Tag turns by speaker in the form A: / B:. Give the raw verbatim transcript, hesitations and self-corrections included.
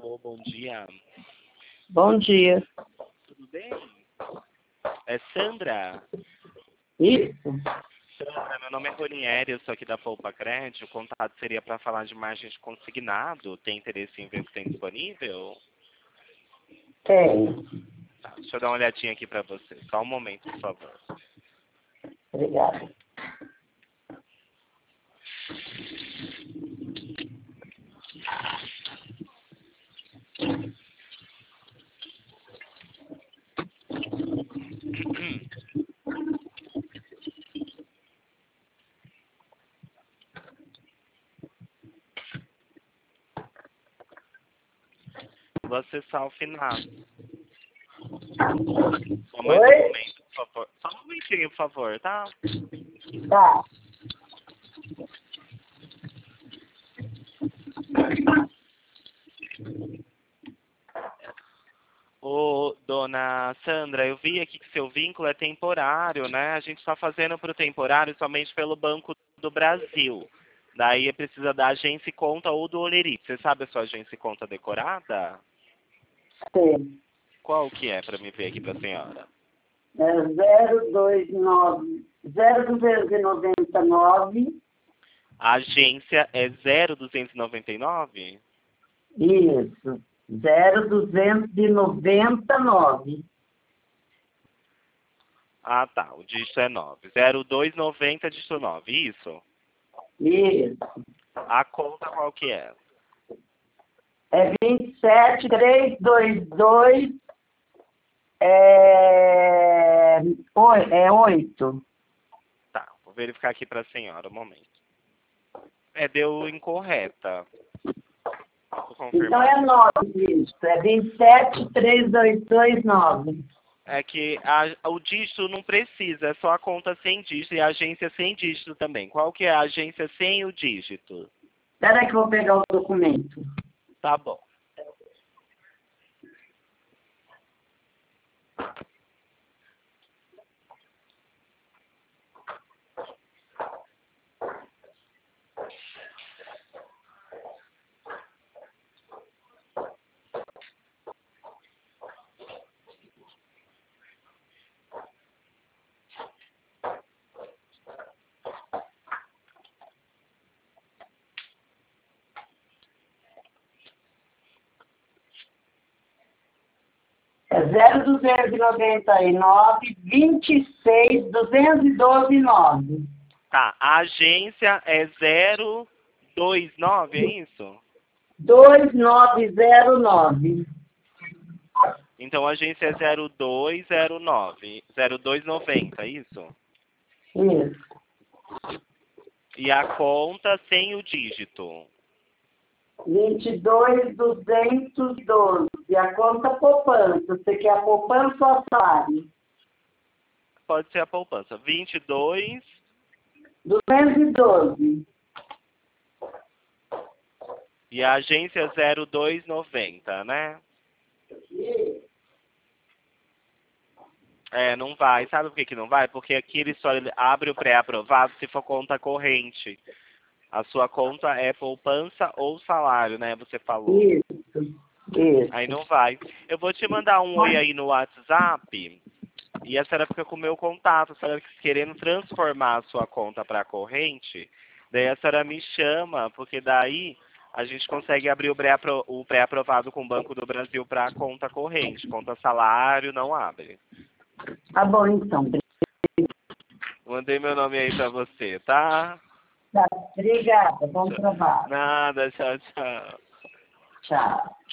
A: Alô, bom dia.
B: Bom dia.
A: Tudo bem? É Sandra?
B: Isso?
A: Sandra, meu nome é Ronieri, eu sou aqui da Poupa Crédito. O contato seria para falar de margem de consignado. Tem interesse em ver o que tem disponível?
B: Tenho.
A: Tá, deixa eu dar uma olhadinha aqui para você. Só um momento, por favor.
B: Obrigada.
A: Vou acessar o final. Só mais um
B: Oi?
A: momento, por favor. Só um momentinho, por favor, tá?
B: Tá.
A: Ô, dona Sandra, eu vi aqui que seu vínculo é temporário, né? A gente está fazendo para o temporário somente pelo Banco do Brasil. Daí precisa da agência e conta ou do Olerite. Você sabe a sua agência e conta decorada?
B: Tem.
A: Qual que é para me ver aqui para a senhora?
B: É zero dois nove zero duzentos e noventa e nove.
A: A agência é zero duzentos e noventa e nove?
B: Isso. Zero duzentos e noventa e nove.
A: Ah, tá. O dígito é nove. zero dois noventa, dígito nove. Isso.
B: Isso.
A: A conta qual que é?
B: É vinte e sete trezentos e vinte e dois. É, oi, é oito.
A: Tá. Vou verificar aqui para a senhora um momento. É, deu incorreta. Vou
B: Então
A: confirmar.
B: é nove isso. É vinte e sete trezentos e vinte e dois nove.
A: É que a, o dígito não precisa, é só a conta sem dígito e a agência sem dígito também. Qual que é a agência sem o dígito?
B: Espera que eu vou pegar o documento.
A: Tá bom.
B: É zero duzentos e noventa e nove, vinte e seis, duzentos e doze, nove.
A: Tá, a agência é zero dois nove, é isso?
B: dois nove zero nove.
A: Então a agência é zero dois zero nove, zero dois noventa, é isso?
B: Isso.
A: E a conta sem o dígito?
B: vinte e dois, duzentos e doze. E a conta poupança. Você quer a poupança ou a salário?
A: Pode ser a poupança. vinte e dois.
B: duzentos e doze.
A: E a agência é zero dois noventa, né? É, não vai. Sabe por que, que não vai? Porque aqui ele só abre o pré-aprovado se for conta corrente. A sua conta é poupança ou salário, né? Você falou.
B: Isso. Isso.
A: Aí não vai. Eu vou te mandar um oi aí no WhatsApp. E a senhora fica com o meu contato. A senhora querendo transformar a sua conta para corrente. Daí a senhora me chama, porque daí a gente consegue abrir o pré-apro- o pré-aprovado com o Banco do Brasil para conta corrente. Conta salário não abre.
B: Tá bom, então.
A: Mandei meu nome aí pra você, tá?
B: Tá. Obrigada. Bom trabalho.
A: Nada, tchau, tchau.
B: Tchau.